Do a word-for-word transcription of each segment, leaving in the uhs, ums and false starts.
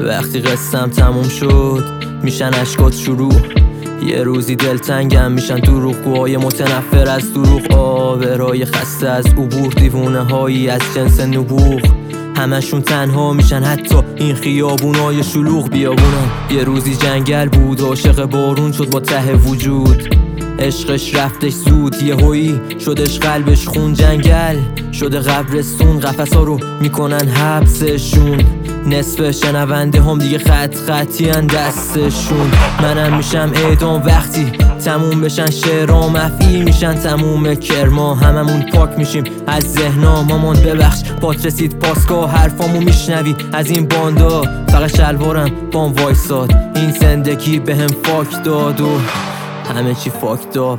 وقتی قصم تموم شد میشن اشکات شروع. یه روزی دلتنگم میشن دروغگوهای متنفر از دروغ، آبرای خسته از عبور، دیوونه هایی از جنس نبوغ. همشون تنها میشن حتی این خیابونای شلوغ. بیابونم یه روزی جنگل بود، عاشق بارون شد با ته وجود. عشقش رفتش زود، یه هویی شدش قلبش خون. جنگل شده قبرستون، قفص ها رو میکنن حبسشون. نصف شنونده هم دیگه خط خطی ان دستشون. منم میشم اعدام وقتی تموم بشن شعرها، مفعی میشن تموم کرما. هممون پاک میشیم از ذهنا. مامان ببخش پات رسید پاسگاه، حرفامو میشنوی از این باندا. فقط شلوارم بام وایساد، این زندگی بهم فاک داد و همه چی فاکت آپ.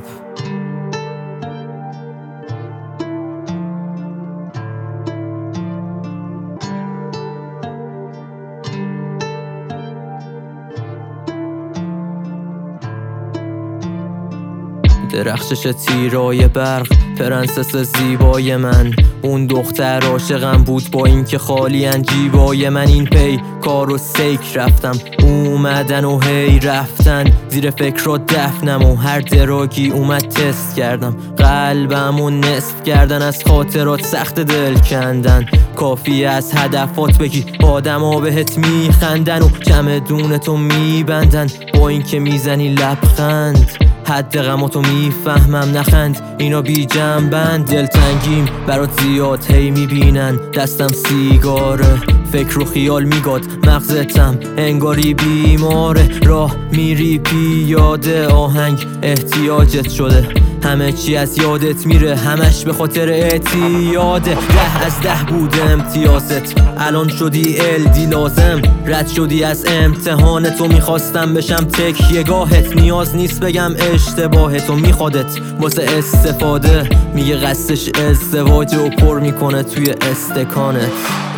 درخشش تیرای برق، پرنسس زیبای من. اون دختر عاشقم بود با این که خالی ان جیبای من. این پی کارو سیک رفتم اومدن و هی رفتن، زیر فکر و دفنم و هر دراگی اومد تست کردم. قلبم و نصف کردن، از خاطرات سخت دل کندن. کافی از هدفات بگی آدم ها بهت میخندن و چمدونتو میبندن با این که میزنی لبخند. حد غماتو میفهمم نخند، اینا بی جنبند. دلتنگیم برات زیاد هی میبینن، دستم سیگاره، فکر و خیال میگاد مغزتم انگاری بیماره. راه میری پیاده، آهنگ احتیاجت شده، همه چی از یادت میره، همش به خاطر اعتیاده. ده از ده بود امتیازت، الان شدی الدی لازم. رد شدی از امتحانتو، میخواستم بشم تکیه‌گاهت. نیاز نیست بگم اشتباهتو، میخوادت واسه استفاده. میگه قصدش ازدواج و پر میکنه توی استکانت.